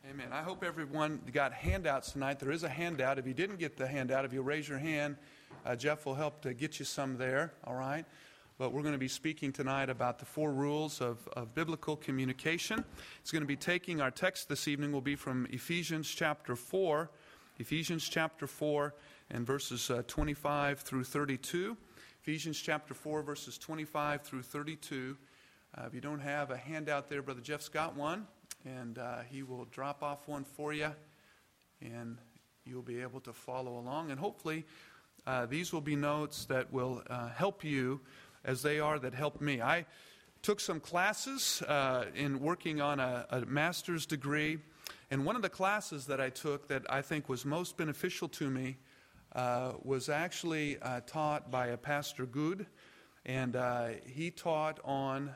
Amen. I hope everyone got handouts tonight. There is a handout. If you didn't get the handout, if you raise your hand, Jeff will help to get you some there, all right? But we're going to be speaking tonight about the 4 rules of biblical communication. It's going to be taking our text this evening will be from Ephesians chapter 4. Ephesians chapter 4 and verses 25 through 32. Ephesians chapter 4, verses 25 through 32. If you don't have a handout there, Brother Jeff's got one. And he will drop off one for you, and you'll be able to follow along. And hopefully, these will be notes that will help you as they are that helped me. I took some classes in working on a master's degree, and one of the classes that I took that I think was most beneficial to me was actually taught by a Pastor Good, and he taught on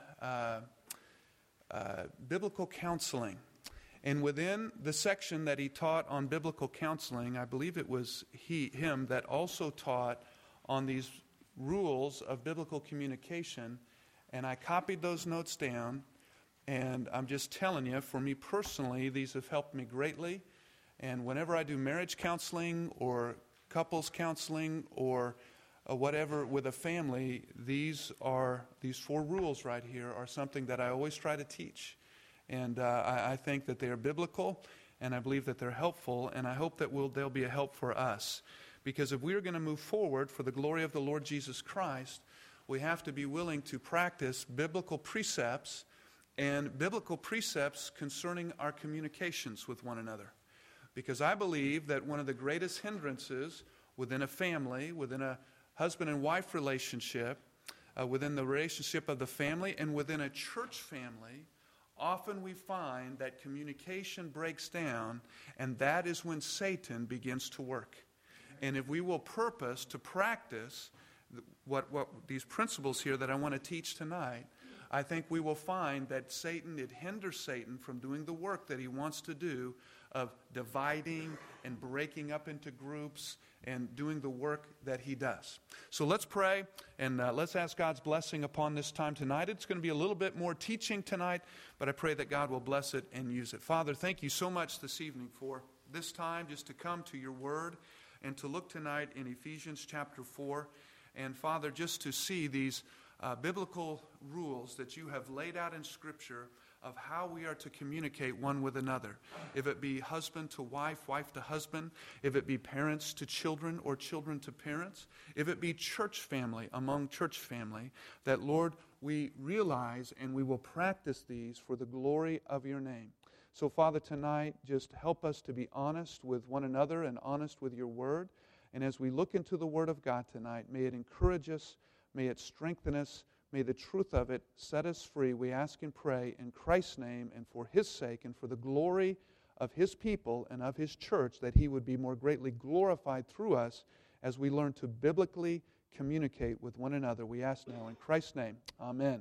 biblical counseling. And within the section that he taught on biblical counseling, I believe it was him that also taught on these rules of biblical communication. And I copied those notes down. And I'm just telling you, for me personally, these have helped me greatly. And whenever I do marriage counseling or couples counseling or whatever with a family, these 4 rules right here are something that I always try to teach. And I think that they are biblical, and I believe that they're helpful, and I hope that they'll be a help for us. Because if we are going to move forward for the glory of the Lord Jesus Christ, we have to be willing to practice biblical precepts and biblical precepts concerning our communications with one another. Because I believe that one of the greatest hindrances within a family, within a husband and wife relationship, within the relationship of the family, and within a church family, often we find that communication breaks down, and that is when Satan begins to work. And if we will purpose to practice what these principles here that I want to teach tonight, I think we will find that it hinders Satan from doing the work that he wants to do of dividing and breaking up into groups and doing the work that he does. So let's pray and let's ask God's blessing upon this time tonight. It's going to be a little bit more teaching tonight, but I pray that God will bless it and use it. Father, thank you so much this evening for this time just to come to your word and to look tonight in Ephesians chapter 4. And Father, just to see these biblical rules that you have laid out in Scripture of how we are to communicate one with another. If it be husband to wife, wife to husband, if it be parents to children or children to parents, if it be church family among church family, that, Lord, we realize and we will practice these for the glory of your name. So, Father, tonight, just help us to be honest with one another and honest with your word. And as we look into the word of God tonight, may it encourage us, may it strengthen us, may the truth of it set us free. We ask and pray in Christ's name and for his sake and for the glory of his people and of his church, that he would be more greatly glorified through us as we learn to biblically communicate with one another. We ask now in Christ's name. Amen.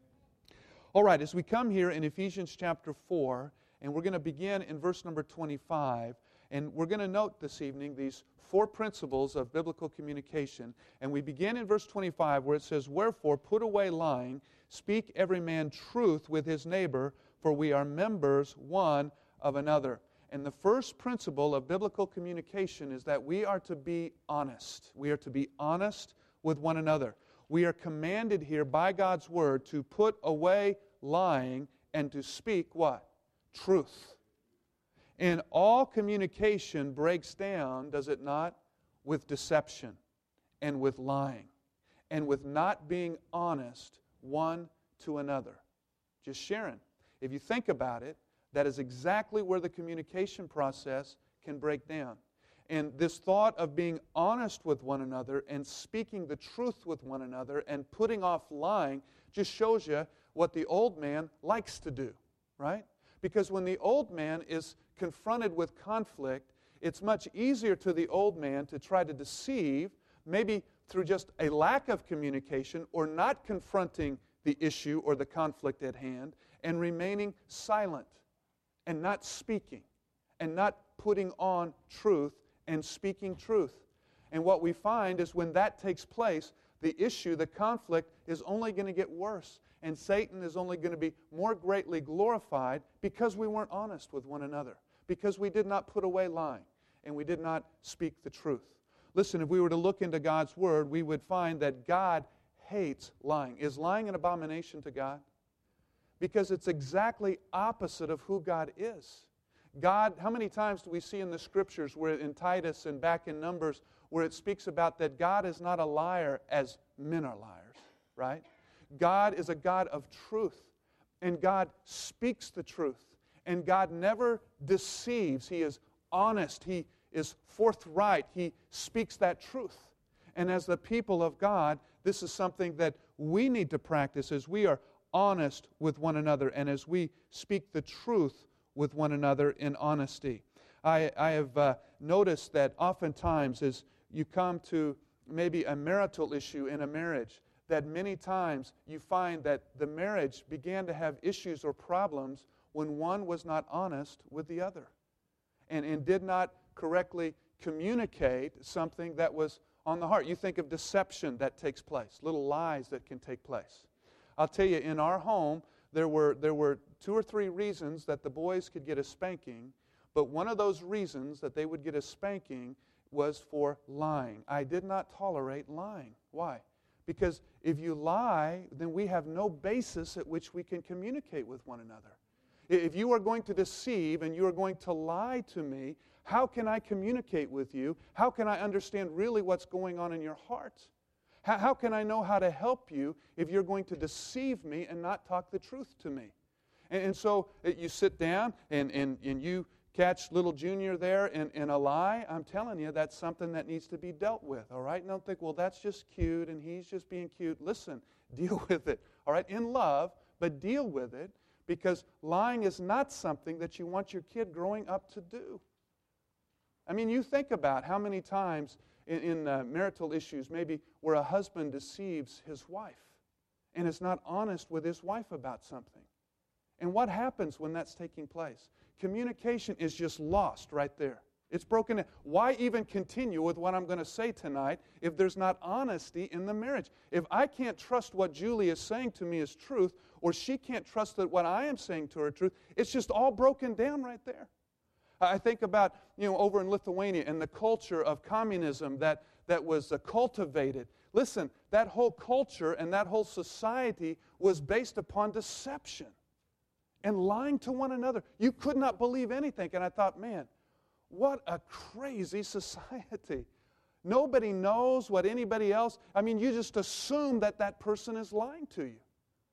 All right, as we come here in Ephesians chapter 4, and we're going to begin in verse number 25, and we're going to note this evening these 4 principles of biblical communication. And we begin in verse 25 where it says, "Wherefore put away lying, speak every man truth with his neighbor, for we are members one of another." And the first principle of biblical communication is that we are to be honest. We are to be honest with one another. We are commanded here by God's word to put away lying and to speak what? Truth. And all communication breaks down, does it not, with deception and with lying and with not being honest one to another. Just sharing. If you think about it, that is exactly where the communication process can break down. And this thought of being honest with one another and speaking the truth with one another and putting off lying just shows you what the old man likes to do, right? Because when the old man is confronted with conflict, it's much easier to the old man to try to deceive, maybe through just a lack of communication or not confronting the issue or the conflict at hand and remaining silent and not speaking and not putting on truth and speaking truth. And what we find is when that takes place, the issue, the conflict, is only going to get worse. And Satan is only going to be more greatly glorified because we weren't honest with one another. because we did not put away lying and we did not speak the truth. Listen, if we were to look into God's Word, we would find that God hates lying. Is lying an abomination to God? Because it's exactly opposite of who God is. God, how many times do we see in the Scriptures, where in Titus and back in Numbers, where it speaks about that God is not a liar as men are liars, right? God is a God of truth, and God speaks the truth, and God never deceives. He is honest. He is forthright. He speaks that truth. And as the people of God, this is something that we need to practice as we are honest with one another and as we speak the truth with one another in honesty. I have noticed that oftentimes as you come to maybe a marital issue in a marriage, that many times you find that the marriage began to have issues or problems when one was not honest with the other and did not correctly communicate something that was on the heart. You think of deception that takes place, little lies that can take place. I'll tell you, in our home, there were 2 or 3 reasons that the boys could get a spanking, but one of those reasons that they would get a spanking was for lying. I did not tolerate lying. Why? Because if you lie, then we have no basis at which we can communicate with one another. If you are going to deceive and you are going to lie to me, how can I communicate with you? How can I understand really what's going on in your heart? How can I know how to help you if you're going to deceive me and not talk the truth to me? And so you sit down and you catch little Junior there in a lie. I'm telling you, that's something that needs to be dealt with, all right? And don't think, well, that's just cute and he's just being cute. Listen, deal with it, all right? In love, but deal with it, because lying is not something that you want your kid growing up to do. I mean, you think about how many times in marital issues, maybe where a husband deceives his wife and is not honest with his wife about something. And what happens when that's taking place? Communication is just lost right there. It's broken. Why even continue with what I'm going to say tonight if there's not honesty in the marriage? If I can't trust what Julie is saying to me is truth, or she can't trust that what I am saying to her is truth, it's just all broken down right there. I think about, over in Lithuania and the culture of communism that was cultivated. Listen, that whole culture and that whole society was based upon deception and lying to one another. You could not believe anything. And I thought, man, what a crazy society. Nobody knows what anybody else, you just assume that that person is lying to you.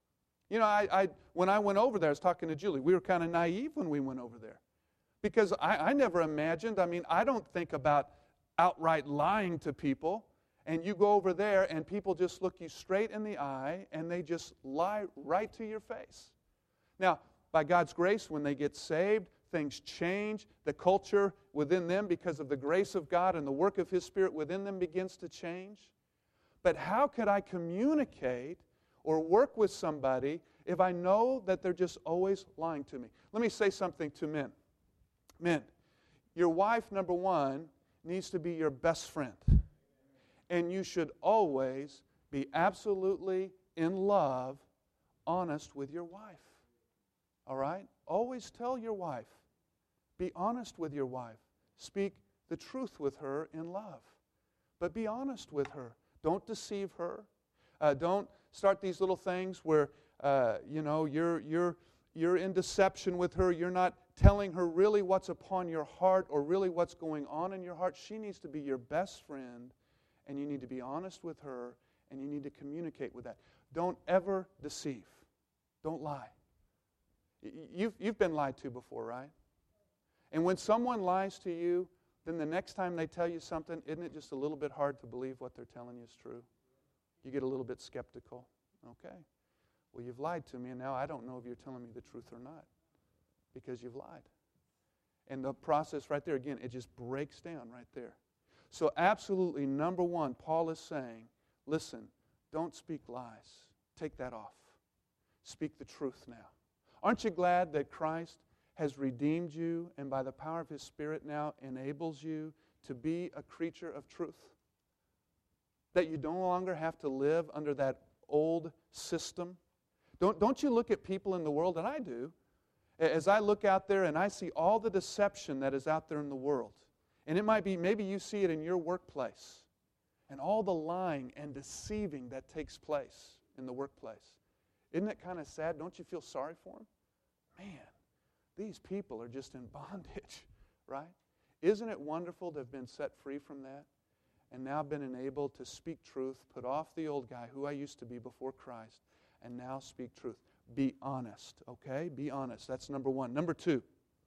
When I went over there, I was talking to Julie. We were kind of naive when we went over there. Because I never imagined, I don't think about outright lying to people. And you go over there and people just look you straight in the eye and they just lie right to your face. Now, by God's grace, when they get saved, things change. The culture within them, because of the grace of God and the work of His Spirit within them, begins to change. But how could I communicate or work with somebody if I know that they're just always lying to me? Let me say something to men. Men, your wife, number one, needs to be your best friend. And you should always be absolutely in love, honest with your wife. All right? Always tell your wife. Be honest with your wife. Speak the truth with her in love. But be honest with her. Don't deceive her. Don't start these little things where, you're in deception with her. You're not telling her really what's upon your heart or really what's going on in your heart. She needs to be your best friend, and you need to be honest with her, and you need to communicate with that. Don't ever deceive. Don't lie. You've been lied to before, right? And when someone lies to you, then the next time they tell you something, isn't it just a little bit hard to believe what they're telling you is true? You get a little bit skeptical. Okay. Well, you've lied to me, and now I don't know if you're telling me the truth or not, because you've lied. And the process right there, again, it just breaks down right there. So absolutely, number one, Paul is saying, listen, don't speak lies. Take that off. Speak the truth now. Aren't you glad that Christ has redeemed you and by the power of His Spirit now enables you to be a creature of truth? That you no longer have to live under that old system? Don't you look at people in the world, and I do, As I look out there and I see all the deception that is out there in the world, and it might be, maybe you see it in your workplace, and all the lying and deceiving that takes place in the workplace. Isn't it kind of sad? Don't you feel sorry for them? Man, these people are just in bondage, right? Isn't it wonderful to have been set free from that and now been enabled to speak truth, put off the old guy who I used to be before Christ, and now speak truth? Be honest, okay? Be honest. That's number one. Number two,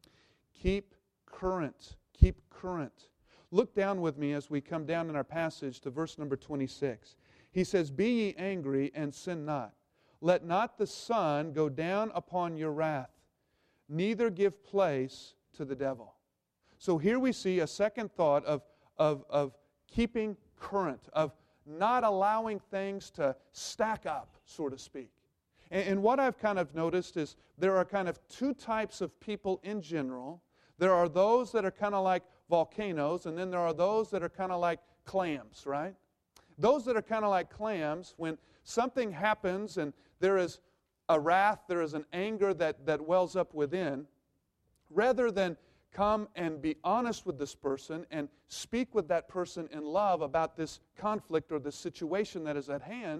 keep current. Keep current. Look down with me as we come down in our passage to verse number 26. He says, "Be ye angry and sin not. Let not the sun go down upon your wrath, neither give place to the devil." So here we see a second thought of keeping current, of not allowing things to stack up, so to speak. And what I've kind of noticed is there are kind of two types of people in general. There are those that are kind of like volcanoes, and then there are those that are kind of like clams, right? Those that are kind of like clams, when something happens and there is a wrath, there is an anger that wells up within, rather than come and be honest with this person and speak with that person in love about this conflict or this situation that is at hand,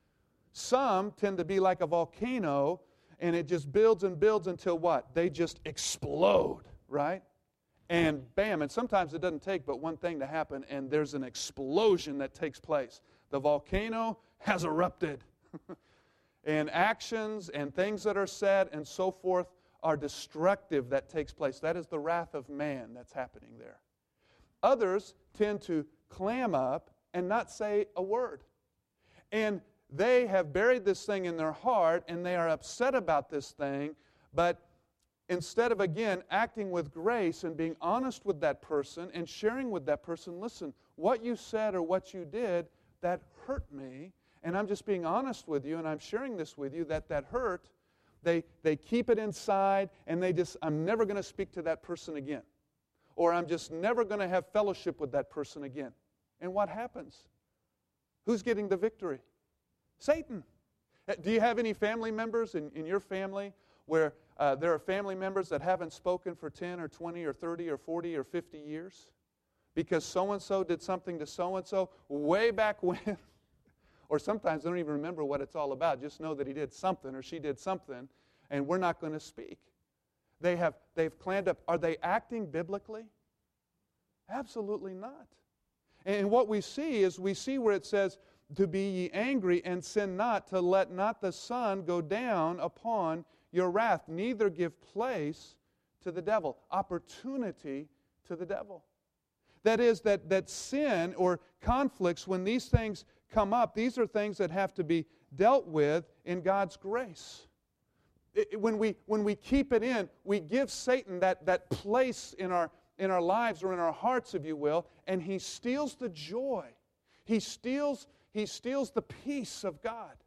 some tend to be like a volcano, and it just builds and builds until what? They just explode, right? And bam, and sometimes it doesn't take but one thing to happen, and there's an explosion that takes place. The volcano has erupted. And actions and things that are said and so forth are destructive that takes place. That is the wrath of man that's happening there. Others tend to clam up and not say a word. And they have buried this thing in their heart, and they are upset about this thing, but instead of, again, acting with grace and being honest with that person and sharing with that person, listen, what you said or what you did, that hurt me, and I'm just being honest with you, and I'm sharing this with you, that hurt, they keep it inside, and I'm never going to speak to that person again. Or I'm just never going to have fellowship with that person again. And what happens? Who's getting the victory? Satan. Do you have any family members in your family where there are family members that haven't spoken for 10 or 20 or 30 or 40 or 50 years? Because so-and-so did something to so-and-so way back when. Or sometimes they don't even remember what it's all about. Just know that he did something or she did something, and we're not going to speak. They've clammed up. Are they acting biblically? Absolutely not. And what we see is where it says, "To be ye angry and sin not, to let not the sun go down upon your wrath, neither give place to the devil." Opportunity to the devil. That is, that sin or conflicts, when these things come up, these are things that have to be dealt with in God's grace. When we keep it in, we give Satan that place in our lives or in our hearts, if you will, and he steals the joy. He steals the peace of God.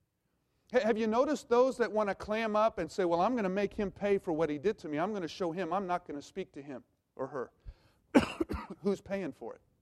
Have you noticed those that want to clam up and say, well, I'm going to make him pay for what he did to me. I'm going to show him. I'm not going to speak to him or her. Who's paying for it?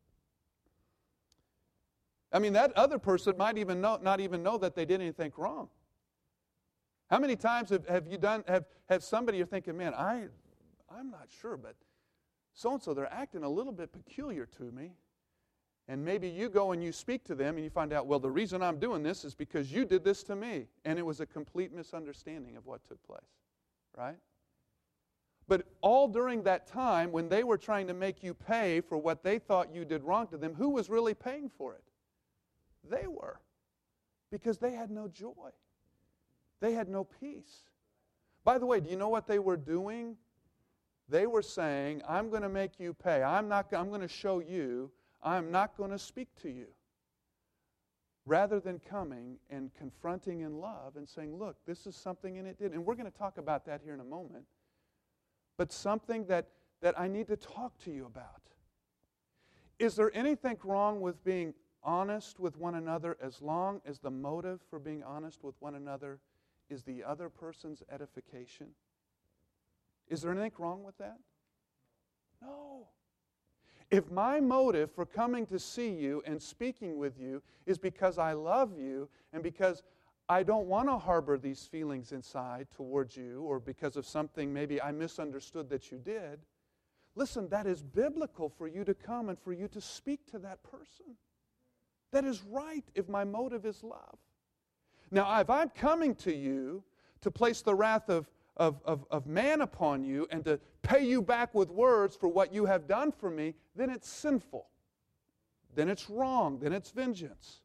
I mean, that other person might even not even know that they did anything wrong. How many times have somebody you're thinking, man, I'm not sure, but so-and-so, they're acting a little bit peculiar to me. And maybe you go and you speak to them and you find out, well, the reason I'm doing this is because you did this to me. And it was a complete misunderstanding of what took place, right? But all during that time when they were trying to make you pay for what they thought you did wrong to them, who was really paying for it? They were. Because they had no joy. They had no peace. By the way, do you know what they were doing? They were saying, I'm going to make you pay. I'm going to show you. I'm not going to speak to you. Rather than coming and confronting in love and saying, look, this is something and it did. And we're going to talk about that here in a moment. But something that I need to talk to you about. Is there anything wrong with being honest with one another as long as the motive for being honest with one another is the other person's edification? Is there anything wrong with that? No. If my motive for coming to see you and speaking with you is because I love you and because I don't want to harbor these feelings inside towards you, or because of something maybe I misunderstood that you did. Listen, that is biblical for you to come and for you to speak to that person. That is right if my motive is love. Now, if I'm coming to you to place the wrath of man upon you and to pay you back with words for what you have done for me, then it's sinful. Then it's wrong. Then it's vengeance.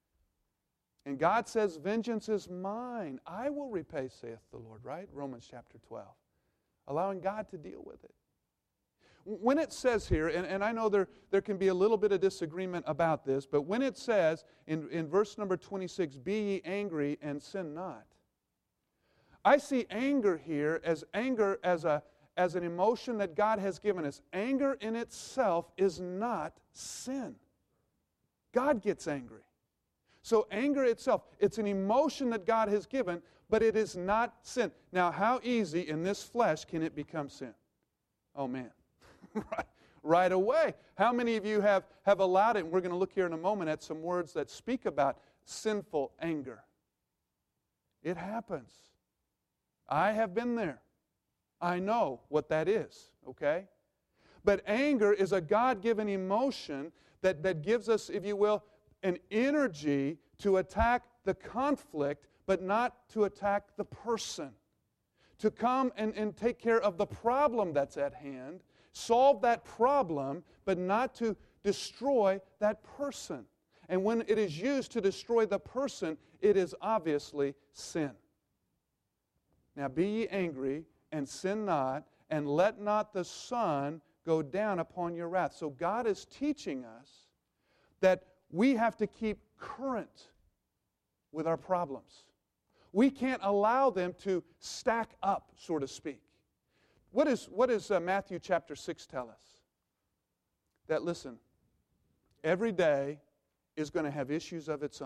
And God says, vengeance is mine. I will repay, saith the Lord, right? Romans chapter 12. Allowing God to deal with it. When it says here, and I know there can be a little bit of disagreement about this, but when it says in verse number 26, be ye angry and sin not, I see anger here as an emotion that God has given us. Anger in itself is not sin. God gets angry. So anger itself, it's an emotion that God has given, but it is not sin. Now, how easy in this flesh can it become sin? Oh, man. Right away. How many of you have allowed it? And we're going to look here in a moment at some words that speak about sinful anger. It happens. I have been there. I know what that is, okay? But anger is a God-given emotion that gives us, if you will, an energy to attack the conflict, but not to attack the person. To come and take care of the problem that's at hand, solve that problem, but not to destroy that person. And when it is used to destroy the person, it is obviously sin. Now be ye angry, and sin not, and let not the sun go down upon your wrath. So God is teaching us that we have to keep current with our problems. We can't allow them to stack up, so to speak. What does Matthew chapter 6 tell us? That, listen, every day is going to have issues of its own.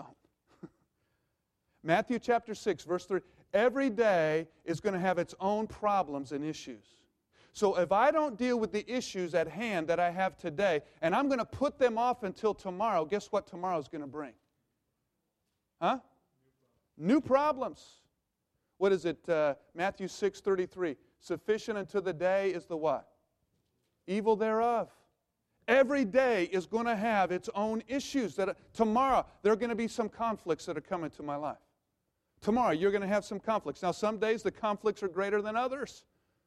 Matthew chapter 6, verse 3, every day is going to have its own problems and issues. So if I don't deal with the issues at hand that I have today, and I'm going to put them off until tomorrow, guess what tomorrow is going to bring? Huh? New problems. What is it? Matthew 6:33. Sufficient unto the day is the what? Evil thereof. Every day is going to have its own issues. Tomorrow, there are going to be some conflicts that are coming to my life. Tomorrow, you're going to have some conflicts. Now, some days the conflicts are greater than others.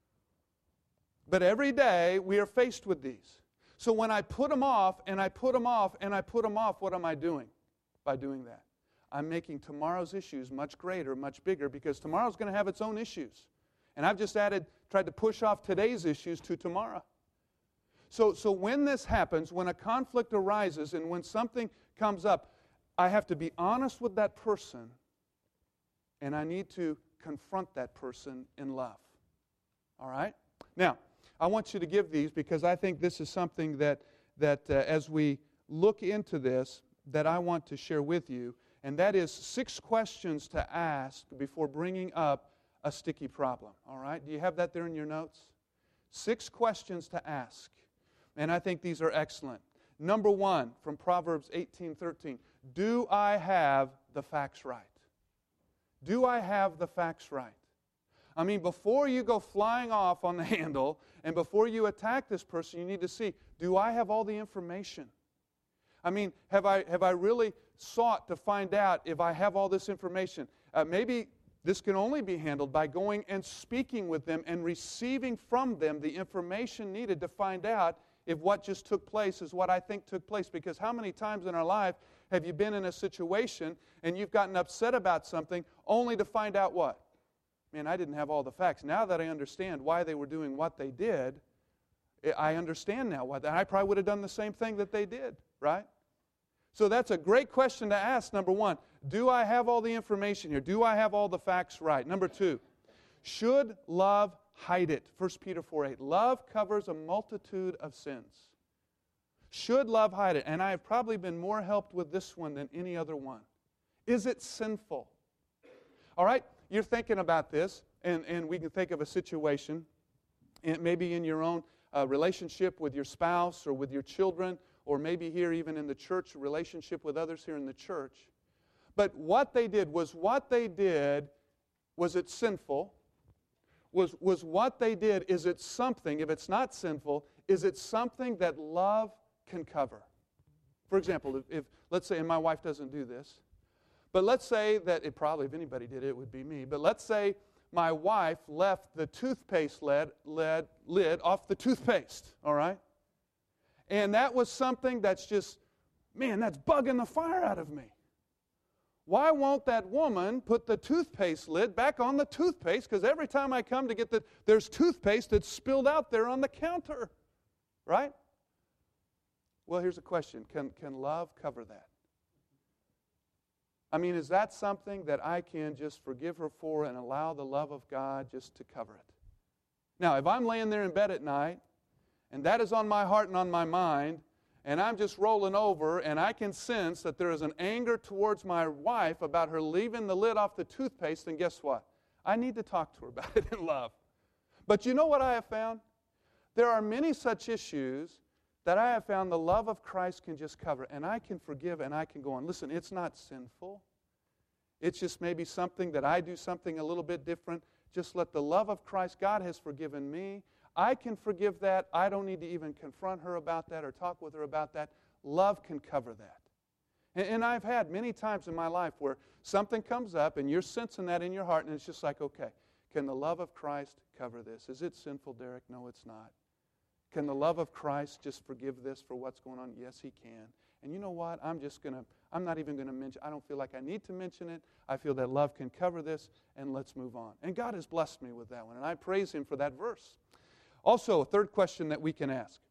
But every day, we are faced with these. So when I put them off, and I put them off, and I put them off, what am I doing by doing that? I'm making tomorrow's issues much greater, much bigger, because tomorrow's going to have its own issues. And I've just tried to push off today's issues to tomorrow. So when this happens, when a conflict arises, and when something comes up, I have to be honest with that person, and I need to confront that person in love. All right? Now, I want you to give these because I think this is something that as we look into this, that I want to share with you, and that is 6 questions to ask before bringing up a sticky problem. All right? Do you have that there in your notes? 6 questions to ask, and I think these are excellent. Number 1, from Proverbs 18:13, do I have the facts right? Do I have the facts right? I mean, before you go flying off on the handle and before you attack this person, you need to see, do I have all the information? I mean, have I really sought to find out if I have all this information? Maybe this can only be handled by going and speaking with them and receiving from them the information needed to find out if what just took place is what I think took place. Because how many times in our life have you been in a situation and you've gotten upset about something only to find out what? Man, I didn't have all the facts. Now that I understand why they were doing what they did, I understand now why. I probably would have done the same thing that they did, right? So that's a great question to ask, number 1. Do I have all the information here? Do I have all the facts right? Number 2, should love hide it? 1 Peter 4:8. Love covers a multitude of sins. Should love hide it? And I have probably been more helped with this one than any other one. Is it sinful? All right? You're thinking about this, and we can think of a situation, and maybe in your own relationship with your spouse or with your children, or maybe here even in the church, relationship with others here in the church. But what they did, was it sinful? Was what they did, is it something, if it's not sinful, is it something that love can cover? For example, if let's say, and my wife doesn't do this, but let's say that, it probably, if anybody did it, it would be me, but let's say my wife left the toothpaste lid off the toothpaste, all right? And that was something that's just, man, that's bugging the fire out of me. Why won't that woman put the toothpaste lid back on the toothpaste? Because every time I come to get there's toothpaste that's spilled out there on the counter, right? Well, here's a question. Can love cover that? I mean, is that something that I can just forgive her for and allow the love of God just to cover it? Now, if I'm laying there in bed at night, and that is on my heart and on my mind, and I'm just rolling over, and I can sense that there is an anger towards my wife about her leaving the lid off the toothpaste, then guess what? I need to talk to her about it in love. But you know what I have found? There are many such issues that I have found the love of Christ can just cover, and I can forgive and I can go on. Listen, it's not sinful. It's just maybe something that I do something a little bit different. Just let the love of Christ, God has forgiven me. I can forgive that. I don't need to even confront her about that or talk with her about that. Love can cover that. And I've had many times in my life where something comes up and you're sensing that in your heart, and it's just like, okay, can the love of Christ cover this? Is it sinful, Derek? No, it's not. Can the love of Christ just forgive this for what's going on? Yes, He can. And you know what? I'm not even going to mention, I don't feel like I need to mention it. I feel that love can cover this, and let's move on. And God has blessed me with that one, and I praise Him for that verse. Also, a third question that we can ask.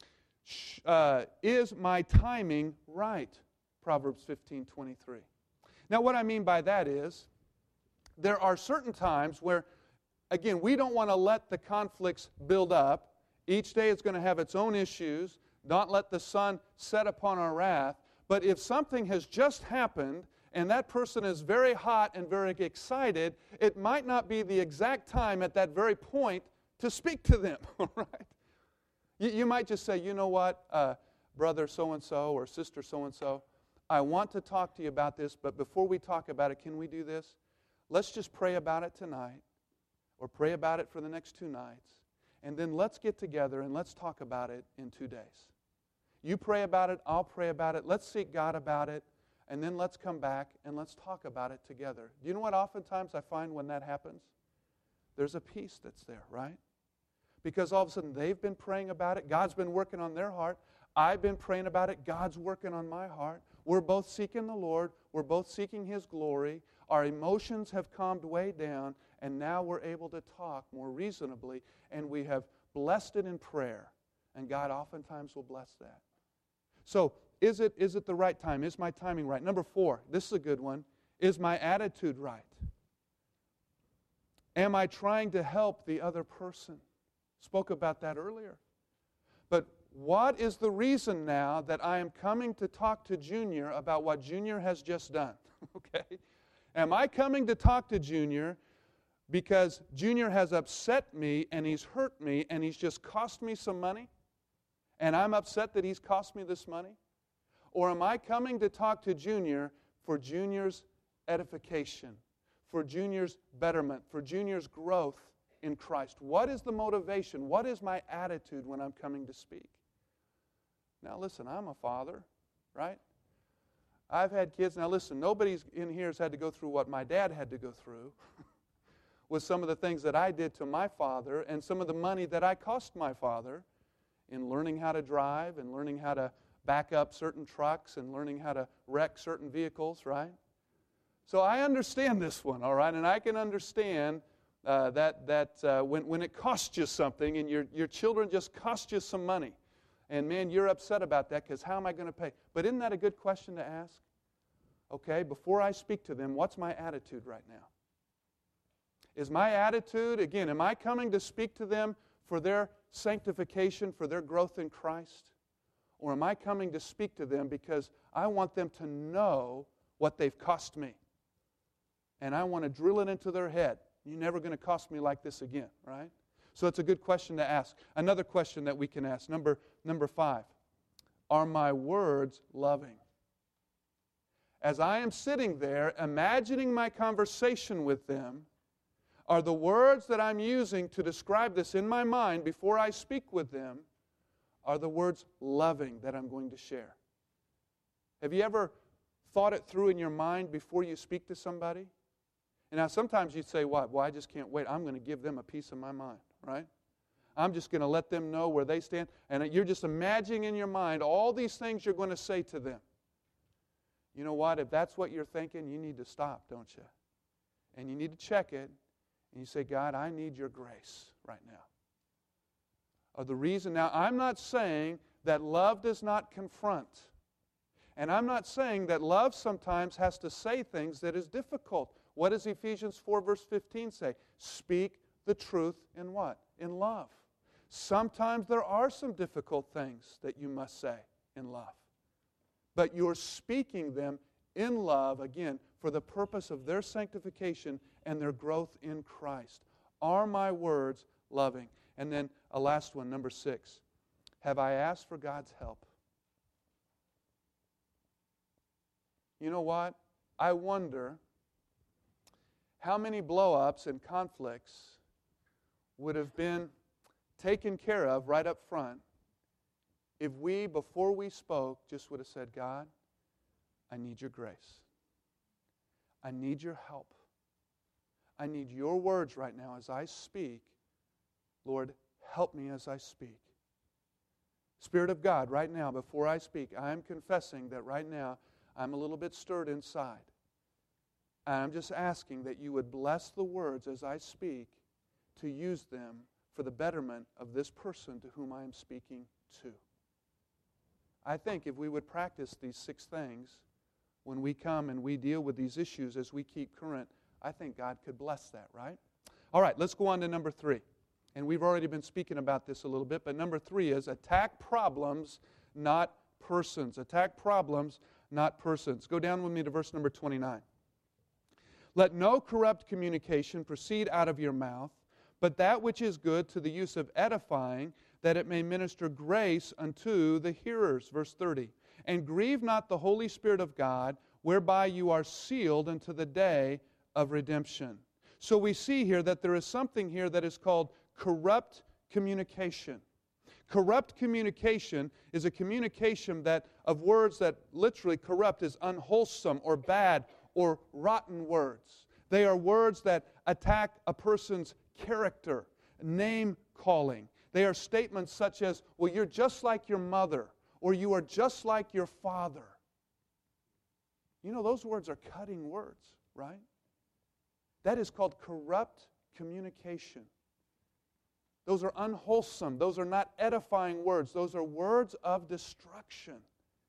Is my timing right? Proverbs 15:23. Now, what I mean by that is, there are certain times where, again, we don't want to let the conflicts build up. Each day is going to have its own issues. Not let the sun set upon our wrath. But if something has just happened and that person is very hot and very excited, it might not be the exact time at that very point to speak to them, all right? You might just say, you know what, brother so-and-so or sister so-and-so, I want to talk to you about this, but before we talk about it, can we do this? Let's just pray about it tonight, or pray about it for the next 2 nights, and then let's get together and let's talk about it in 2 days. You pray about it, I'll pray about it, let's seek God about it, and then let's come back and let's talk about it together. Do you know what oftentimes I find when that happens? There's a peace that's there, right? Because all of a sudden they've been praying about it, God's been working on their heart, I've been praying about it, God's working on my heart. We're both seeking the Lord, we're both seeking His glory, our emotions have calmed way down, and now we're able to talk more reasonably, and we have blessed it in prayer. And God oftentimes will bless that. So, is it the right time? Is my timing right? Number 4, this is a good one. Is my attitude right? Am I trying to help the other person? Spoke about that earlier. But what is the reason now that I am coming to talk to Junior about what Junior has just done? Okay? Am I coming to talk to Junior because Junior has upset me and he's hurt me and he's just cost me some money? And I'm upset that he's cost me this money? Or am I coming to talk to Junior for Junior's edification, for Junior's betterment, for Junior's growth in Christ? What is the motivation? What is my attitude when I'm coming to speak? Now listen, I'm a father, right? I've had kids. Now listen, nobody in here has had to go through what my dad had to go through with some of the things that I did to my father and some of the money that I cost my father in learning how to drive and learning how to back up certain trucks and learning how to wreck certain vehicles, right? So I understand this one, all right? And I can understand that when it costs you something and your children just cost you some money, and man, you're upset about that because how am I going to pay? But isn't that a good question to ask? Okay, before I speak to them, what's my attitude right now? Is my attitude, again, am I coming to speak to them for their sanctification, for their growth in Christ? Or am I coming to speak to them because I want them to know what they've cost me? And I want to drill it into their head. You're never going to cost me like this again, right? So it's a good question to ask. Another question that we can ask, number 5. Are my words loving? as I am sitting there imagining my conversation with them, are the words that I'm using to describe this in my mind before I speak with them, are the words loving that I'm going to share. Have you ever thought it through in your mind before you speak to somebody? And now sometimes you say, what? Well, I just can't wait. I'm going to give them a piece of my mind, right? I'm just going to let them know where they stand. And you're just imagining in your mind all these things you're going to say to them. You know what? If that's what you're thinking, you need to stop, don't you? And you need to check it. And you say, God, I need your grace right now. Or the reason, now I'm not saying that love does not confront. And I'm not saying that love sometimes has to say things that is difficult. What does Ephesians 4 verse 15 say? Speak the truth in what? In love. Sometimes there are some difficult things that you must say in love. But you're speaking them in love, again, for the purpose of their sanctification and their growth in Christ. Are my words loving? And then a last one, number 6. Have I asked for God's help? You know what? I wonder how many blow-ups and conflicts would have been taken care of right up front if we, before we spoke, just would have said, God, I need your grace. I need your help. I need your words right now as I speak. Lord, help me as I speak. Spirit of God, right now, before I speak, I'm confessing that right now I'm a little bit stirred inside. And I'm just asking that you would bless the words as I speak to use them for the betterment of this person to whom I am speaking to. I think if we would practice these 6 things when we come and we deal with these issues as we keep current, I think God could bless that, right? All right, let's go on to number 3. And we've already been speaking about this a little bit, but number 3 is attack problems, not persons. Attack problems, not persons. Go down with me to verse number 29. Let no corrupt communication proceed out of your mouth, but that which is good to the use of edifying, that it may minister grace unto the hearers. Verse 30. And grieve not the Holy Spirit of God, whereby you are sealed unto the day of redemption. So we see here that there is something here that is called corrupt communication. Corrupt communication is a communication that of words that literally corrupt is unwholesome or bad or rotten words. They are words that attack a person's character, name calling. They are statements such as, well, you're just like your mother, or you are just like your father. You know, those words are cutting words, right? That is called corrupt communication. Those are unwholesome. Those are not edifying words. Those are words of destruction.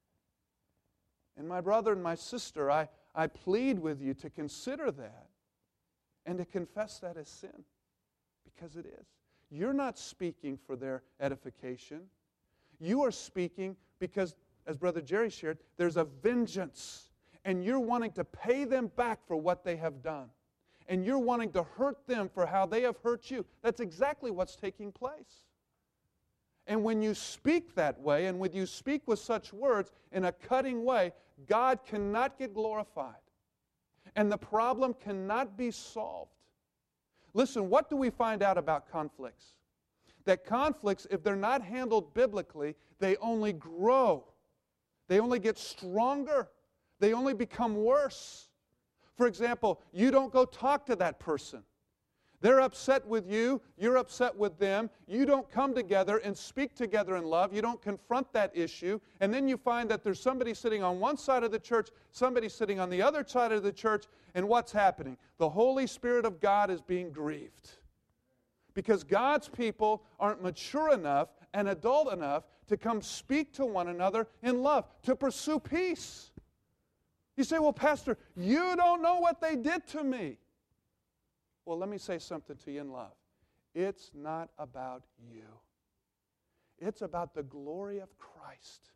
And my brother and my sister, I plead with you to consider that and to confess that as sin, because it is. You're not speaking for their edification. You are speaking because, as Brother Jerry shared, there's a vengeance, and you're wanting to pay them back for what they have done. And you're wanting to hurt them for how they have hurt you. That's exactly what's taking place. And when you speak that way, and when you speak with such words in a cutting way, God cannot get glorified. And the problem cannot be solved. Listen, what do we find out about conflicts? That conflicts, if they're not handled biblically, they only grow. They only get stronger. They only become worse. For example, you don't go talk to that person. They're upset with you. You're upset with them. You don't come together and speak together in love. You don't confront that issue. And then you find that there's somebody sitting on one side of the church, somebody sitting on the other side of the church, and what's happening? The Holy Spirit of God is being grieved. Because God's people aren't mature enough and adult enough to come speak to one another in love, to pursue peace. You say, well, Pastor, you don't know what they did to me. Well, let me say something to you in love. It's not about you. It's about the glory of Christ.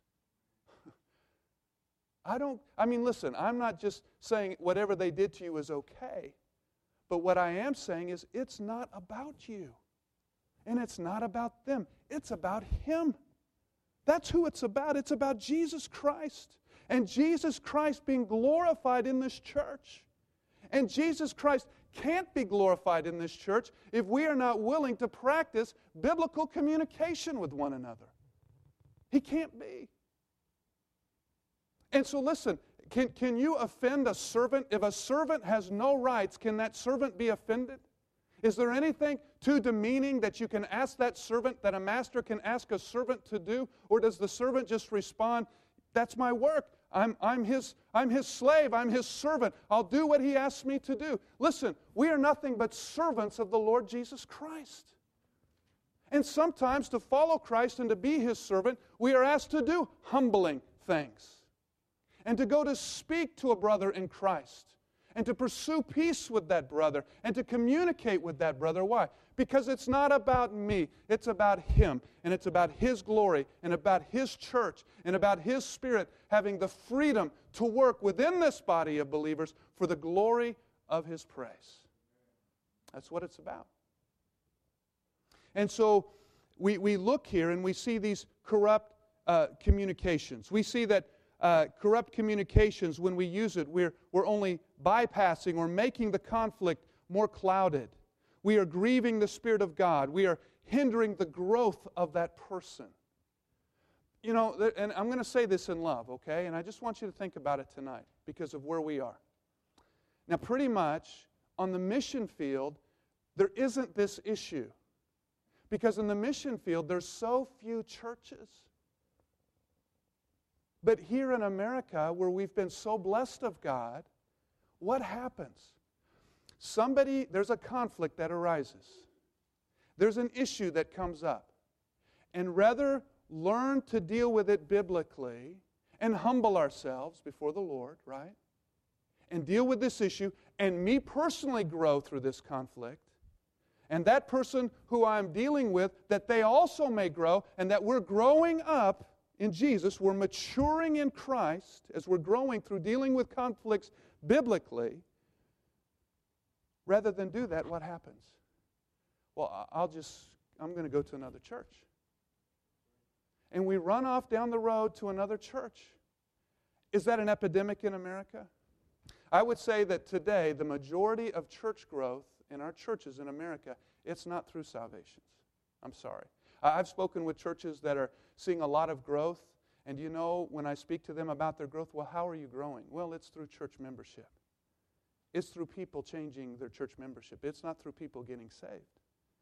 Listen, I'm not just saying whatever they did to you is okay. But what I am saying is it's not about you. And it's not about them. It's about Him. That's who it's about. It's about Jesus Christ. and Jesus Christ being glorified in this church. And Jesus Christ can't be glorified in this church if we are not willing to practice biblical communication with one another. He can't be. And so listen, can you offend a servant? If a servant has no rights, can that servant be offended? Is there anything too demeaning that you can ask that servant, that a master can ask a servant to do? Or does the servant just respond, that's my work. I'm his slave. I'm his servant. I'll do what he asks me to do. Listen, we are nothing but servants of the Lord Jesus Christ. And sometimes to follow Christ and to be his servant, we are asked to do humbling things. And to go to speak to a brother in Christ. And to pursue peace with that brother. And to communicate with that brother. Why? Because it's not about me. It's about him. And it's about his glory. And about his church. And about his Spirit having the freedom to work within this body of believers for the glory of his praise. That's what it's about. And so we look here and we see these corrupt communications. We see that corrupt communications, when we use it, we're only bypassing or making the conflict more clouded. We are grieving the Spirit of God. We are hindering the growth of that person. You know, and I'm going to say this in love, okay? And I just want you to think about it tonight because of where we are. Now, pretty much on the mission field, there isn't this issue. Because in the mission field, there's so few churches. But here in America, where we've been so blessed of God, what happens? There's a conflict that arises. There's an issue that comes up. And rather learn to deal with it biblically and humble ourselves before the Lord, right? And deal with this issue, and me personally grow through this conflict, and that person who I'm dealing with, that they also may grow, and that we're growing up in Jesus, we're maturing in Christ as we're growing through dealing with conflicts biblically. Rather than do that, what happens? Well, I'm going to go to another church. And we run off down the road to another church. Is that an epidemic in America? I would say that today, the majority of church growth in our churches in America, it's not through salvations. I'm sorry. I've spoken with churches that are seeing a lot of growth, and you know, when I speak to them about their growth, well, how are you growing? Well, it's through church membership. It's through people changing their church membership. It's not through people getting saved.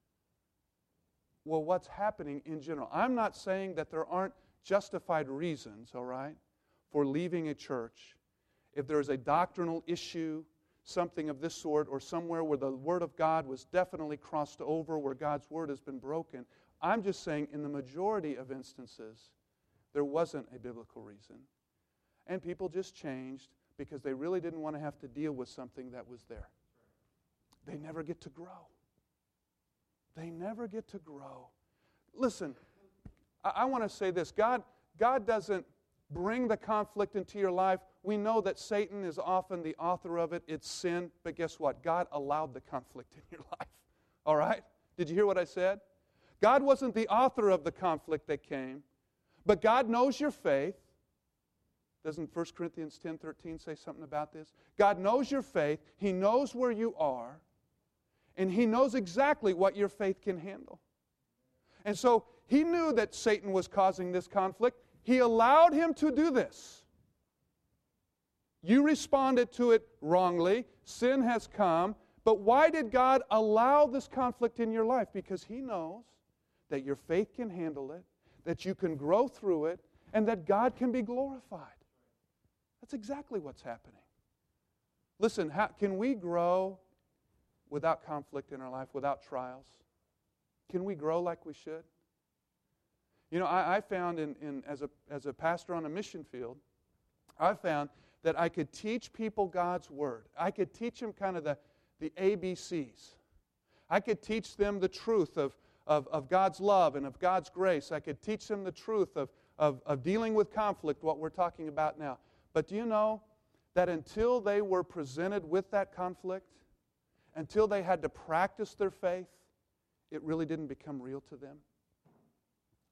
Well, what's happening in general? I'm not saying that there aren't justified reasons, all right, for leaving a church. If there's a doctrinal issue, something of this sort, or somewhere where the Word of God was definitely crossed over, where God's Word has been broken, I'm just saying in the majority of instances, there wasn't a biblical reason. And people just changed because they really didn't want to have to deal with something that was there. They never get to grow. They never get to grow. Listen, I want to say this. God doesn't bring the conflict into your life. We know that Satan is often the author of it. It's sin. But guess what? God allowed the conflict in your life. All right? Did you hear what I said? God wasn't the author of the conflict that came. But God knows your faith. Doesn't 1 Corinthians 10:13 say something about this? God knows your faith. He knows where you are. And He knows exactly what your faith can handle. And so He knew that Satan was causing this conflict. He allowed him to do this. You responded to it wrongly. Sin has come. But why did God allow this conflict in your life? Because He knows that your faith can handle it, that you can grow through it, and that God can be glorified. That's exactly what's happening. Listen, can we grow without conflict in our life, without trials? Can we grow like we should? You know, I found as a pastor on a mission field, I found that I could teach people God's Word. I could teach them kind of the ABCs. I could teach them the truth of God's love and of God's grace. I could teach them the truth of dealing with conflict, what we're talking about now. But do you know that until they were presented with that conflict, until they had to practice their faith, it really didn't become real to them?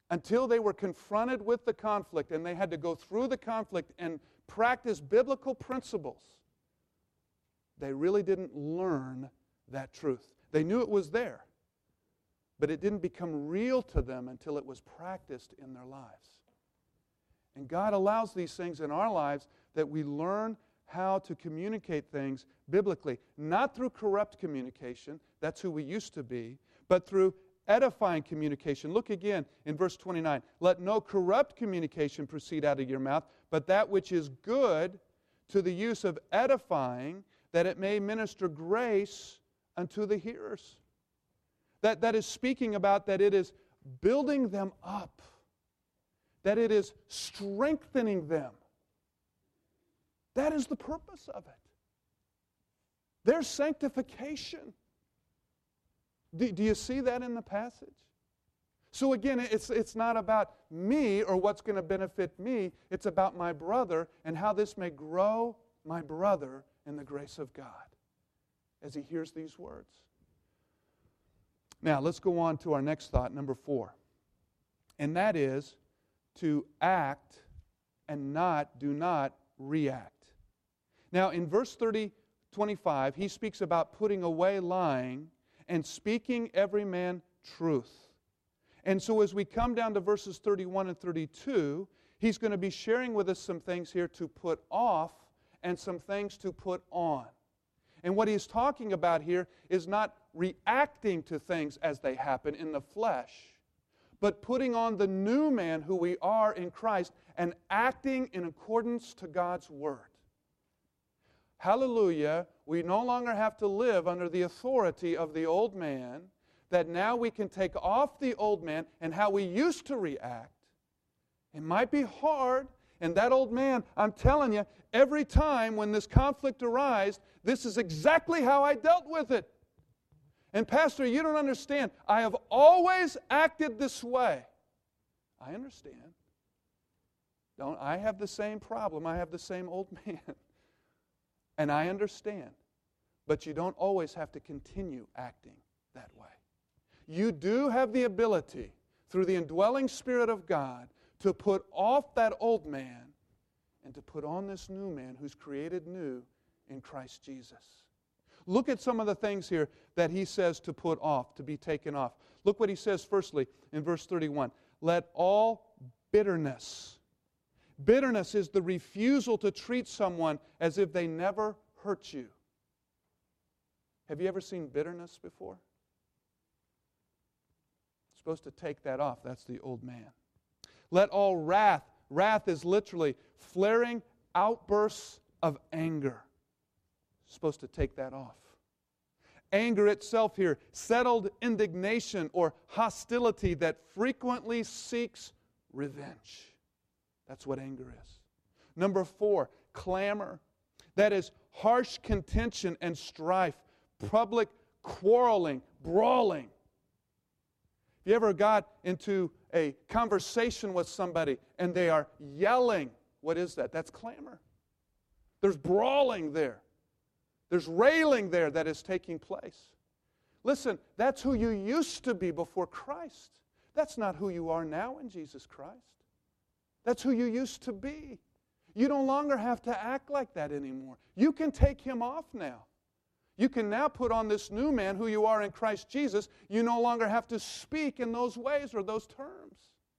until they were confronted with the conflict and they had to go through the conflict and practice biblical principles, they really didn't learn that truth. They knew it was there, but it didn't become real to them until it was practiced in their lives. And God allows these things in our lives that we learn how to communicate things biblically, not through corrupt communication, that's who we used to be, but through edifying communication. Look again in verse 29. Let no corrupt communication proceed out of your mouth, but that which is good to the use of edifying, that it may minister grace unto the hearers. That is speaking about that it is building them up, that it is strengthening them. That is the purpose of it. Their sanctification. Do you see that in the passage? So again, it's not about me or what's going to benefit me. It's about my brother and how this may grow my brother in the grace of God as he hears these words. Now, let's go on to our next thought, number 4. And that is to act and do not react. Now, in verse 25, he speaks about putting away lying and speaking every man truth. And so as we come down to verses 31 and 32, he's going to be sharing with us some things here to put off and some things to put on. And what he's talking about here is not reacting to things as they happen in the flesh, but putting on the new man who we are in Christ and acting in accordance to God's Word. Hallelujah, we no longer have to live under the authority of the old man, that now we can take off the old man and how we used to react. It might be hard, and that old man, I'm telling you, every time when this conflict arises, this is exactly how I dealt with it. And Pastor, you don't understand. I have always acted this way. I understand. I have the same problem. I have the same old man. And I understand. But you don't always have to continue acting that way. You do have the ability, through the indwelling Spirit of God, to put off that old man and to put on this new man who's created new in Christ Jesus. Look at some of the things here that he says to put off, to be taken off. Look what he says firstly in verse 31. Let all bitterness. Bitterness is the refusal to treat someone as if they never hurt you. Have you ever seen bitterness before? You're supposed to take that off. That's the old man. Let all wrath. Wrath is literally flaring outbursts of anger. You're supposed to take that off. Anger itself here, settled indignation or hostility that frequently seeks revenge. That's what anger is. Number 4, clamor. That is harsh contention and strife, public quarreling, brawling. If you ever got into a conversation with somebody and they are yelling, what is that? That's clamor. There's brawling there. There's railing there that is taking place. Listen, that's who you used to be before Christ. That's not who you are now in Jesus Christ. That's who you used to be. You no longer have to act like that anymore. You can take him off now. You can now put on this new man who you are in Christ Jesus. You no longer have to speak in those ways or those terms.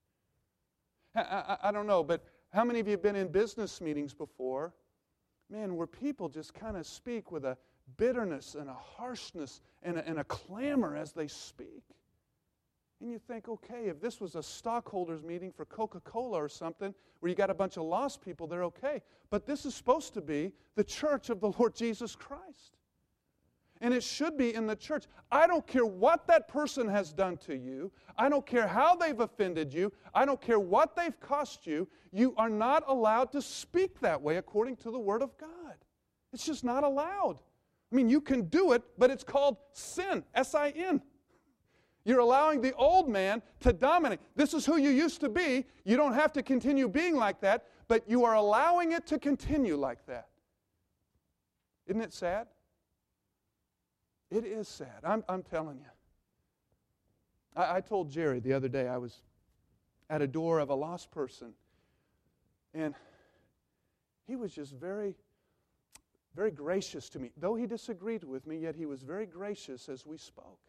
I don't know, but how many of you have been in business meetings before? Man, where people just kind of speak with a bitterness and a harshness and a clamor as they speak. And you think, okay, if this was a stockholders meeting for Coca-Cola or something, where you got a bunch of lost people, they're okay. But this is supposed to be the church of the Lord Jesus Christ. And it should be in the church. I don't care what that person has done to you. I don't care how they've offended you. I don't care what they've cost you. You are not allowed to speak that way according to the Word of God. It's just not allowed. I mean, you can do it, but it's called sin, S-I-N. You're allowing the old man to dominate. This is who you used to be. You don't have to continue being like that, but you are allowing it to continue like that. Isn't it sad? It is sad. I'm telling you. I told Jerry the other day, I was at a door of a lost person. And he was just very, very gracious to me. Though he disagreed with me, yet he was very gracious as we spoke.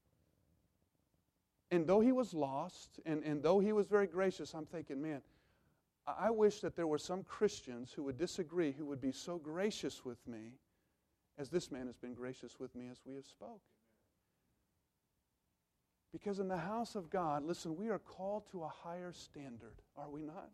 And though he was lost, and though he was very gracious, I'm thinking, man, I wish that there were some Christians who would disagree, who would be so gracious with me as this man has been gracious with me as we have spoke. Because in the house of God, listen, we are called to a higher standard, are we not?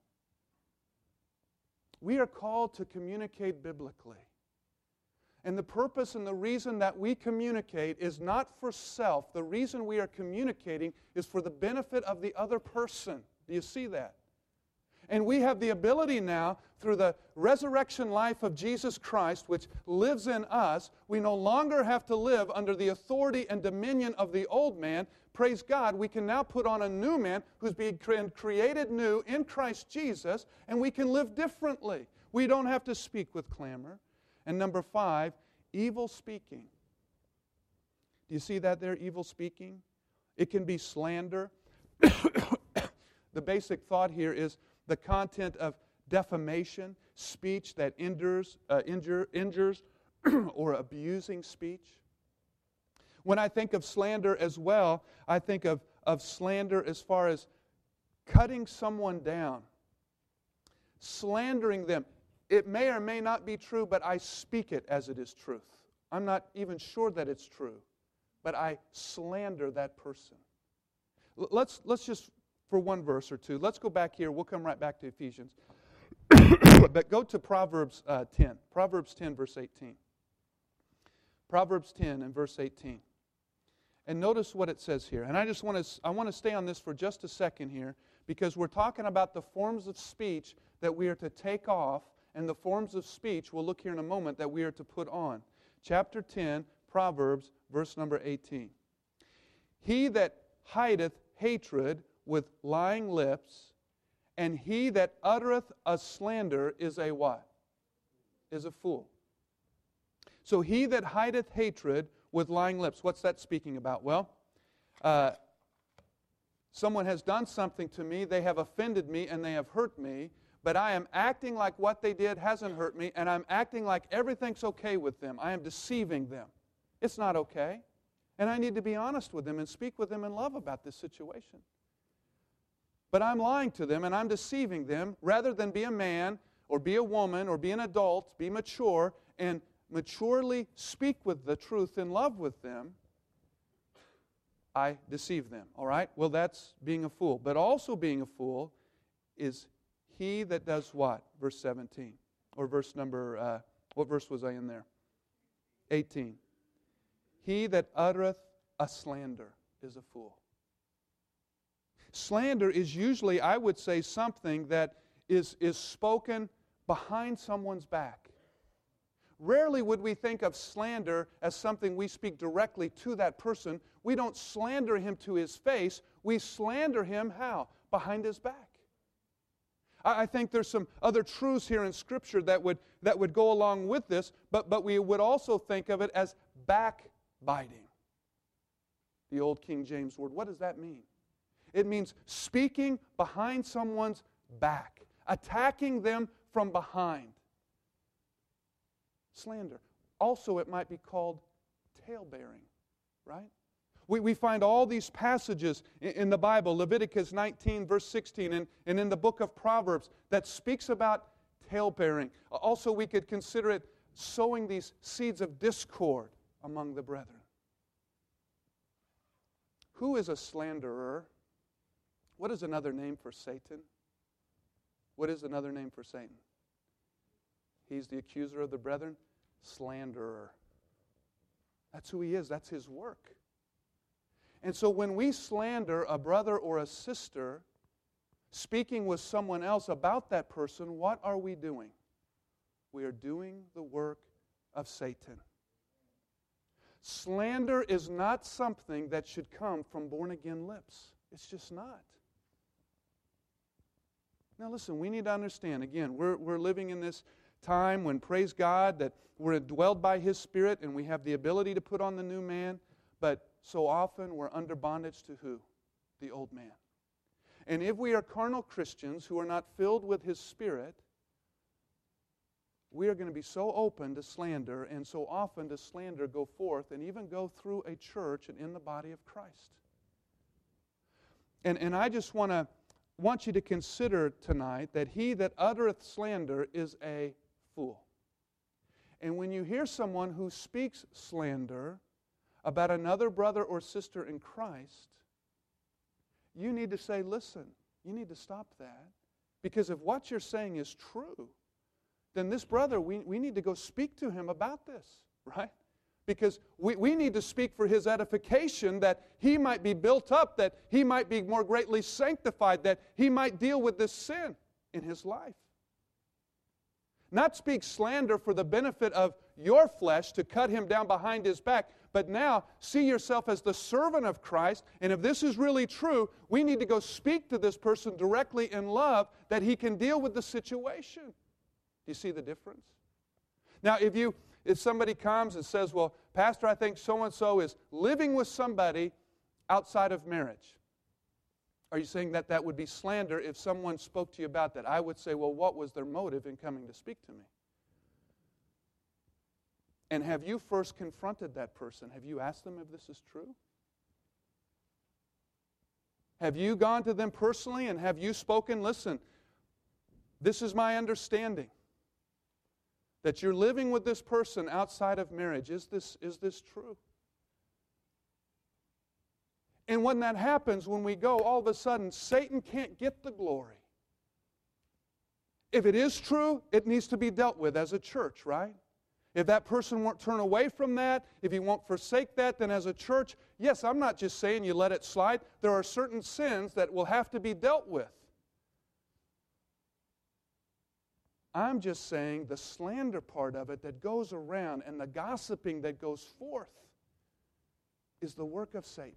We are called to communicate biblically. And the purpose and the reason that we communicate is not for self. The reason we are communicating is for the benefit of the other person. Do you see that? And we have the ability now, through the resurrection life of Jesus Christ, which lives in us, we no longer have to live under the authority and dominion of the old man. Praise God, we can now put on a new man who's being created new in Christ Jesus, and we can live differently. We don't have to speak with clamor. And number 5, evil speaking. Do you see that there, evil speaking? It can be slander. The basic thought here is the content of defamation, speech that injures or abusing speech. When I think of slander as well, I think of slander as far as cutting someone down, slandering them. It may or may not be true, but I speak it as it is truth. I'm not even sure that it's true, but I slander that person. Let's just, for one verse or two, let's go back here. We'll come right back to Ephesians. But go to Proverbs 10. Proverbs 10, verse 18. Proverbs 10 and verse 18. And notice what it says here. And I want to stay on this for just a second here, because we're talking about the forms of speech that we are to take off, and the forms of speech, we'll look here in a moment, that we are to put on. Chapter 10, Proverbs, verse number 18. He that hideth hatred with lying lips, and he that uttereth a slander is a what? Is a fool. So he that hideth hatred with lying lips, what's that speaking about? Well, someone has done something to me, they have offended me, and they have hurt me, but I am acting like what they did hasn't hurt me, and I'm acting like everything's okay with them. I am deceiving them. It's not okay. And I need to be honest with them and speak with them in love about this situation. But I'm lying to them and I'm deceiving them rather than be a man or be a woman or be an adult, be mature, and maturely speak with the truth in love with them. I deceive them, all right? Well, that's being a fool. But also being a fool is he that does what? Verse 17. Or verse number, what verse was I in there? 18. He that uttereth a slander is a fool. Slander is usually, I would say, something that is spoken behind someone's back. Rarely would we think of slander as something we speak directly to that person. We don't slander him to his face. We slander him how? Behind his back. I think there's some other truths here in Scripture that would go along with this, but we would also think of it as backbiting. The old King James word. What does that mean? It means speaking behind someone's back, attacking them from behind. Slander. Also, it might be called talebearing, right? We find all these passages in the Bible, Leviticus 19, verse 16, and in the book of Proverbs that speaks about talebearing. Also, we could consider it sowing these seeds of discord among the brethren. Who is a slanderer? What is another name for Satan? What is another name for Satan? He's the accuser of the brethren, slanderer. That's who he is. That's his work. And so when we slander a brother or a sister, speaking with someone else about that person, what are we doing? We are doing the work of Satan. Slander is not something that should come from born-again lips. It's just not. Now listen, we need to understand, again, we're living in this time when, praise God, that we're indwelled by His Spirit and we have the ability to put on the new man, but so often we're under bondage to who? The old man. And if we are carnal Christians who are not filled with His Spirit, we are going to be so open to slander, and so often to slander go forth and even go through a church and in the body of Christ. And I just want you to consider tonight that he that uttereth slander is a fool. And when you hear someone who speaks slander about another brother or sister in Christ, you need to say, listen, you need to stop that. Because if what you're saying is true, then this brother, we need to go speak to him about this, right? Because we need to speak for his edification, that he might be built up, that he might be more greatly sanctified, that he might deal with this sin in his life. Not speak slander for the benefit of your flesh to cut him down behind his back, but now see yourself as the servant of Christ, and if this is really true, we need to go speak to this person directly in love that he can deal with the situation. Do you see the difference? Now, if somebody comes and says, well, Pastor, I think so-and-so is living with somebody outside of marriage, are you saying that that would be slander if someone spoke to you about that? I would say, well, what was their motive in coming to speak to me? And have you first confronted that person? Have you asked them if this is true? Have you gone to them personally and have you spoken, listen, this is my understanding, that you're living with this person outside of marriage. Is this true? And when that happens, when we go, all of a sudden, Satan can't get the glory. If it is true, it needs to be dealt with as a church, right? If that person won't turn away from that, if he won't forsake that, then as a church, yes, I'm not just saying you let it slide. There are certain sins that will have to be dealt with. I'm just saying the slander part of it that goes around and the gossiping that goes forth is the work of Satan.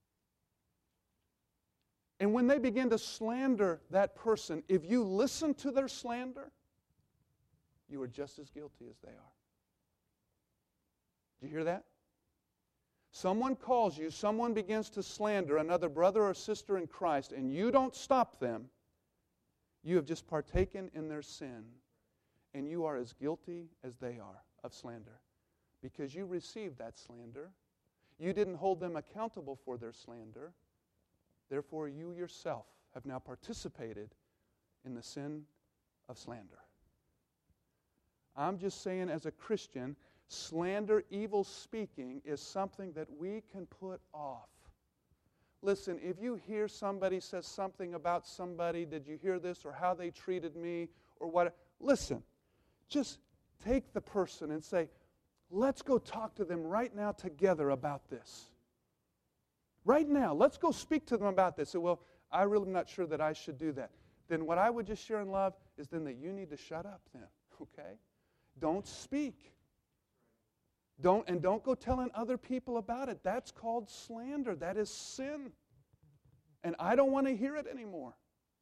And when they begin to slander that person, if you listen to their slander, you are just as guilty as they are. Do you hear that? Someone calls you, someone begins to slander another brother or sister in Christ, and you don't stop them, you have just partaken in their sin, and you are as guilty as they are of slander. Because you received that slander. You didn't hold them accountable for their slander. Therefore, you yourself have now participated in the sin of slander. I'm just saying, as a Christian, slander, evil speaking is something that we can put off. Listen, if you hear somebody says something about somebody, did you hear this, or how they treated me, or what? Listen, just take the person and say, let's go talk to them right now together about this. Right now, let's go speak to them about this. So, well, I really am not sure that I should do that. Then what I would just share in love is then that you need to shut up then, okay? Don't speak. Don't go telling other people about it. That's called slander. That is sin. And I don't want to hear it anymore.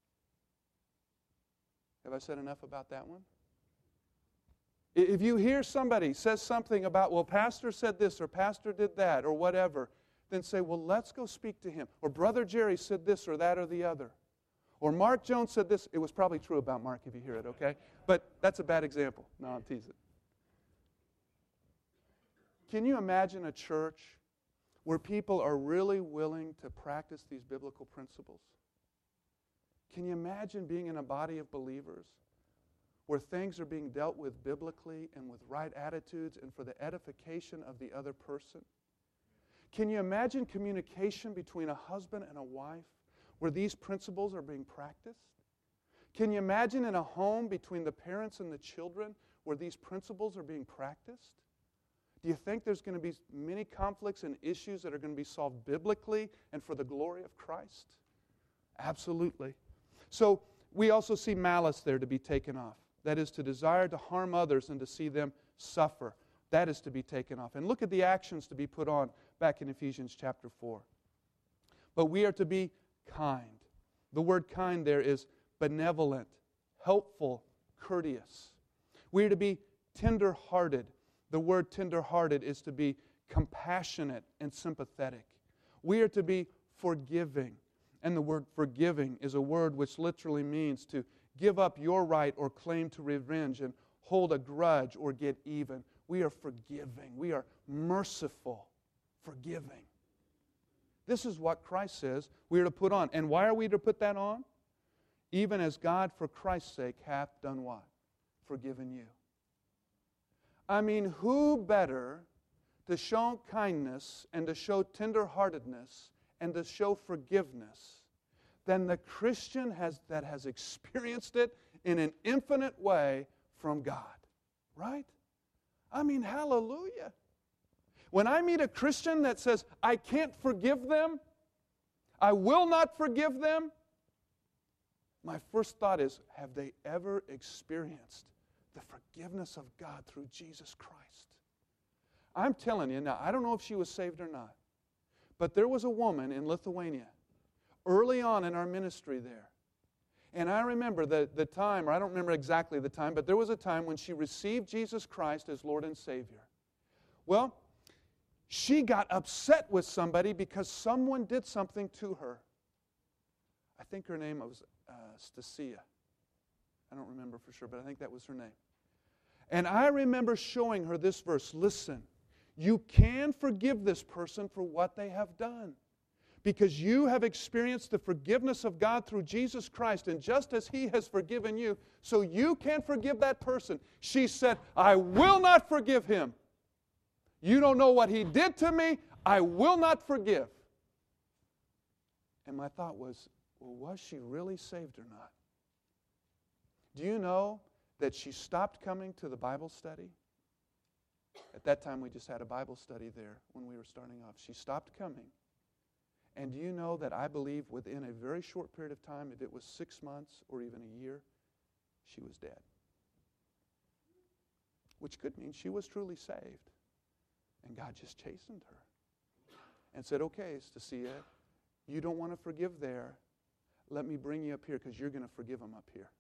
Have I said enough about that one? If you hear somebody says something about, well, Pastor said this or Pastor did that or whatever, then say, well, let's go speak to him. Or Brother Jerry said this or that or the other. Or Mark Jones said this. It was probably true about Mark if you hear it, okay? But that's a bad example. No, I'm teasing. Can you imagine a church where people are really willing to practice these biblical principles? Can you imagine being in a body of believers where things are being dealt with biblically and with right attitudes and for the edification of the other person? Can you imagine communication between a husband and a wife where these principles are being practiced? Can you imagine in a home between the parents and the children where these principles are being practiced? Do you think there's going to be many conflicts and issues that are going to be solved biblically and for the glory of Christ? Absolutely. So we also see malice there to be taken off. That is to desire to harm others and to see them suffer. That is to be taken off. And look at the actions to be put on back in Ephesians chapter 4. But we are to be kind. The word kind there is benevolent, helpful, courteous. We are to be tender-hearted. The word tender-hearted is to be compassionate and sympathetic. We are to be forgiving. And the word forgiving is a word which literally means to give up your right or claim to revenge and hold a grudge or get even. We are forgiving. We are merciful, forgiving. This is what Christ says we are to put on. And why are we to put that on? Even as God, for Christ's sake, hath done what? Forgiven you. I mean, who better to show kindness and to show tenderheartedness and to show forgiveness than the Christian that has experienced it in an infinite way from God? Right? I mean, hallelujah. When I meet a Christian that says, I can't forgive them, I will not forgive them, my first thought is, have they ever experienced the forgiveness of God through Jesus Christ? I'm telling you, now, I don't know if she was saved or not, but there was a woman in Lithuania early on in our ministry there. And I remember the time, or I don't remember exactly the time, but there was a time when she received Jesus Christ as Lord and Savior. Well, she got upset with somebody because someone did something to her. I think her name was Stacia. I don't remember for sure, but I think that was her name. And I remember showing her this verse. Listen, you can forgive this person for what they have done, because you have experienced the forgiveness of God through Jesus Christ, and just as He has forgiven you, so you can forgive that person. She said, I will not forgive him. You don't know what he did to me. I will not forgive. And my thought was, well, was she really saved or not? Do you know that she stopped coming to the Bible study? At that time, we just had a Bible study there when we were starting off. She stopped coming. And do you know that I believe within a very short period of time, if it was 6 months or even a year, she was dead. Which could mean she was truly saved. And God just chastened her and said, okay, Stacia, you don't want to forgive there. Let me bring you up here because you're going to forgive them up here.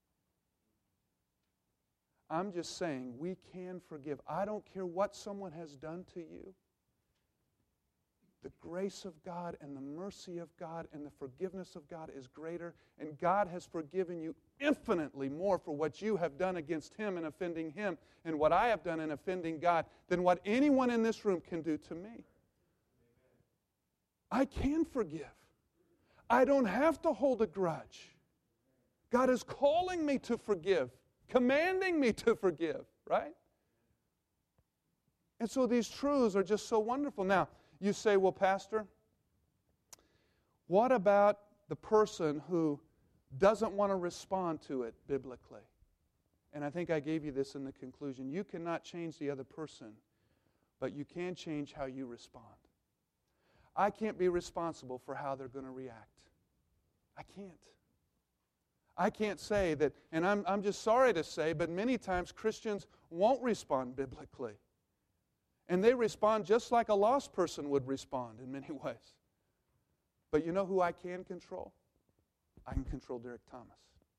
I'm just saying we can forgive. I don't care what someone has done to you. The grace of God and the mercy of God and the forgiveness of God is greater, and God has forgiven you infinitely more for what you have done against Him and offending Him and what I have done in offending God than what anyone in this room can do to me. I can forgive. I don't have to hold a grudge. God is calling me to forgive, commanding me to forgive, right? And so these truths are just so wonderful. Now, you say, well, Pastor, what about the person who doesn't want to respond to it biblically? And I think I gave you this in the conclusion. You cannot change the other person, but you can change how you respond. I can't be responsible for how they're going to react. I can't. I can't say that, and I'm just sorry to say, but many times Christians won't respond biblically. And they respond just like a lost person would respond in many ways. But you know who I can control? I can control Derek Thomas.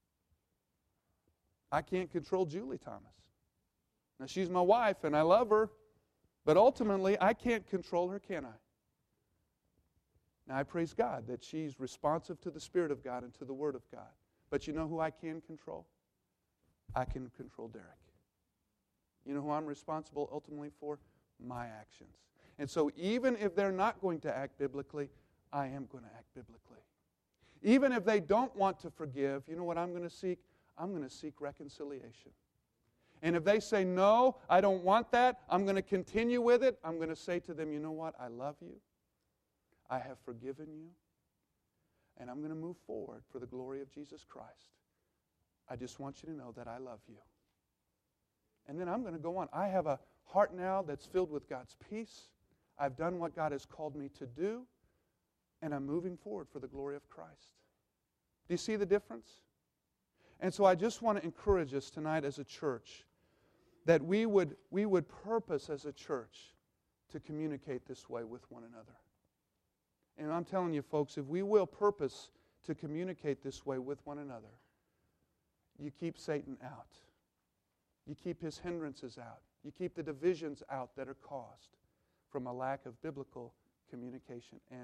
I can't control Julie Thomas. Now, she's my wife and I love her, but ultimately I can't control her, can I? Now, I praise God that she's responsive to the Spirit of God and to the Word of God. But you know who I can control? I can control Derek. You know who I'm responsible ultimately for? My actions. And so even if they're not going to act biblically, I am going to act biblically. Even if they don't want to forgive, you know what I'm going to seek? I'm going to seek reconciliation. And if they say, no, I don't want that, I'm going to continue with it, I'm going to say to them, you know what? I love you. I have forgiven you. And I'm going to move forward for the glory of Jesus Christ. I just want you to know that I love you. And then I'm going to go on. I have a heart now that's filled with God's peace. I've done what God has called me to do, and I'm moving forward for the glory of Christ. Do you see the difference? And so I just want to encourage us tonight as a church that we would purpose as a church to communicate this way with one another. And I'm telling you, folks, if we will purpose to communicate this way with one another, you keep Satan out. You keep his hindrances out. You keep the divisions out that are caused from a lack of biblical communication and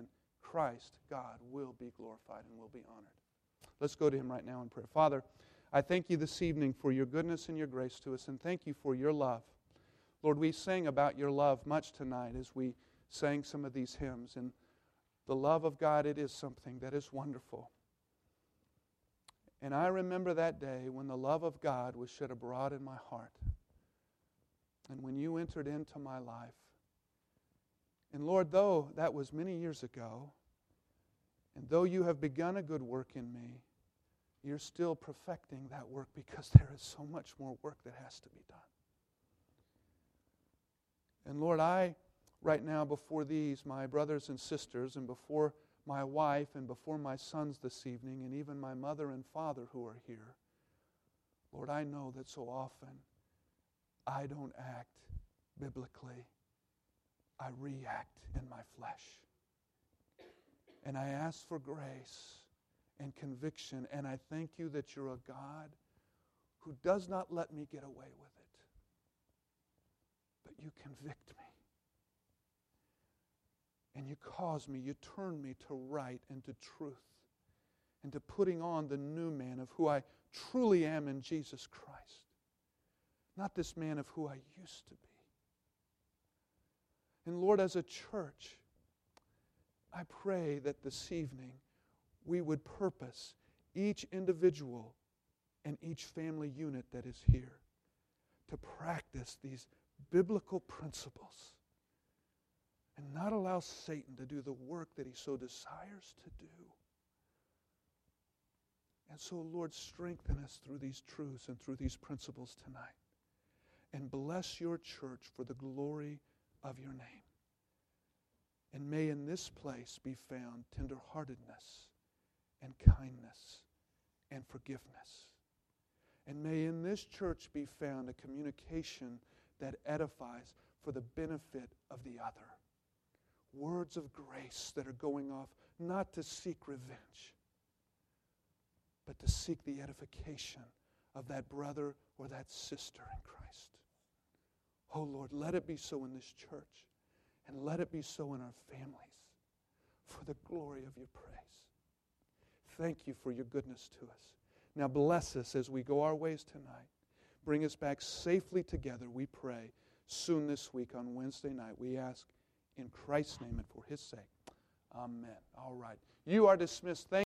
Christ, God will be glorified and will be honored. Let's go to Him right now in prayer. Father, I thank You this evening for Your goodness and Your grace to us, and thank You for Your love. Lord, we sang about Your love much tonight as we sang some of these hymns, and the love of God, it is something that is wonderful. And I remember that day when the love of God was shed abroad in my heart, and when You entered into my life. And Lord, though that was many years ago, and though You have begun a good work in me, You're still perfecting that work, because there is so much more work that has to be done. And Lord, I, right now before these, my brothers and sisters, and before my wife, and before my sons this evening, and even my mother and father who are here, Lord, I know that so often I don't act biblically. I react in my flesh. And I ask for grace and conviction, and I thank You that You're a God who does not let me get away with it, but You convict me. And You cause me, You turn me to right and to truth, and to putting on the new man of who I truly am in Jesus Christ, not this man of who I used to be. And Lord, as a church, I pray that this evening we would purpose, each individual and each family unit that is here, to practice these biblical principles and not allow Satan to do the work that he so desires to do. And so, Lord, strengthen us through these truths and through these principles tonight. And bless Your church for the glory of Your name. And may in this place be found tenderheartedness and kindness and forgiveness. And may in this church be found a communication that edifies for the benefit of the other. Words of grace that are going off not to seek revenge, but to seek the edification of that brother or that sister in Christ. Oh Lord, let it be so in this church, and let it be so in our families, for the glory of Your praise. Thank You for Your goodness to us. Now bless us as we go our ways tonight. Bring us back safely together, we pray, soon this week on Wednesday night. We ask in Christ's name and for His sake. Amen. All right. You are dismissed. Thank